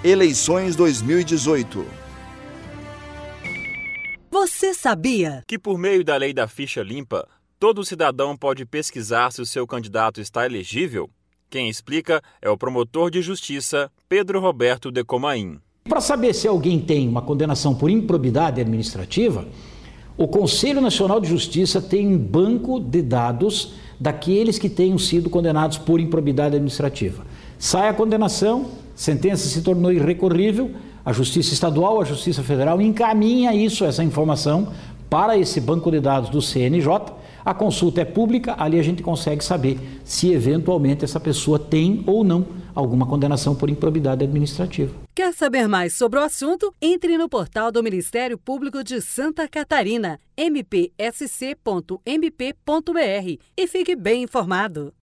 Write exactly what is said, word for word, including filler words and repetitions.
Eleições dois mil e dezoito. Você sabia que por meio da lei da ficha limpa, todo cidadão pode pesquisar se o seu candidato está elegível? Quem explica é o promotor de justiça Pedro Roberto de Comaim. Para saber se alguém tem uma condenação por improbidade administrativa, o Conselho Nacional de Justiça tem um banco de dados daqueles que tenham sido condenados por improbidade administrativa. Sai a condenação, sentença se tornou irrecorrível, a Justiça Estadual, a Justiça Federal encaminha isso, essa informação, para esse banco de dados do C N J. A consulta é pública, ali a gente consegue saber se eventualmente essa pessoa tem ou não alguma condenação por improbidade administrativa. Quer saber mais sobre o assunto? Entre no portal do Ministério Público de Santa Catarina, m p s c ponto m p ponto b r, e fique bem informado.